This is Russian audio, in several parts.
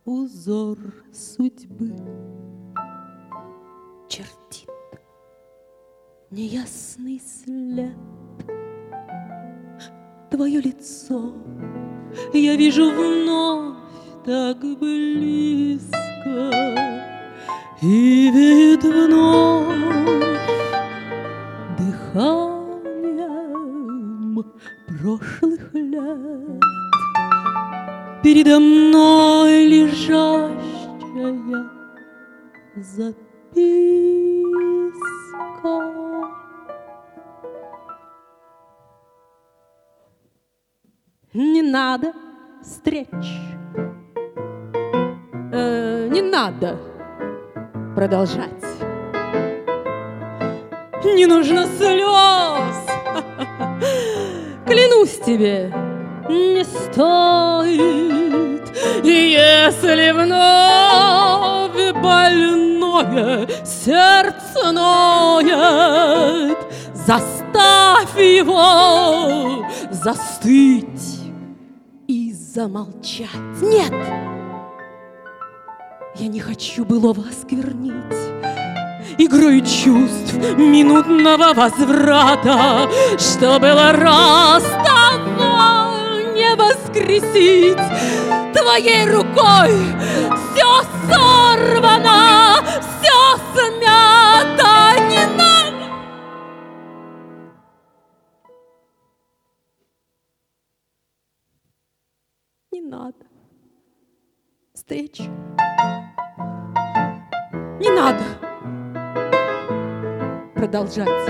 узор судьбы чертит неясный след. Твое лицо я вижу вновь так близко, и веет вновь дыханием прошлых лет. Передо мной лежащая записка. Не надо встреч, не надо продолжать. Не нужно слез, клянусь тебе, не стоит. И если вновь больное сердце ноет, заставь его застыть и замолчать. Нет, я не хочу былого осквернить игрой чувств минутного возврата, что было раз, того не воскресить. Твоей рукой все сорвано, все смято, не надо. Не надо встреч, не надо продолжать.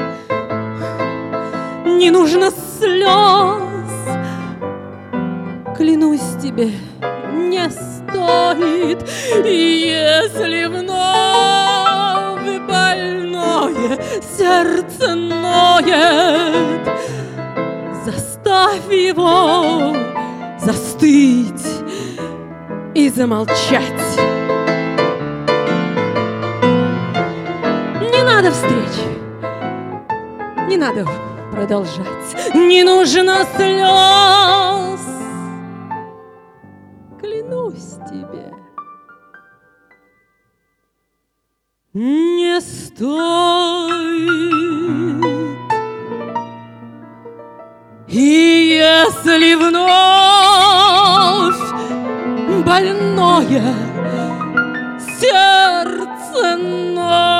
Не нужно слез, клянусь тебе, не стоит. И если вновь больное сердце ноет, заставь его застыть и замолчать. Не надо встреч, не надо продолжать. Не нужно слез, клянусь тебе, не стоит. И если вновь больное сердце ноет,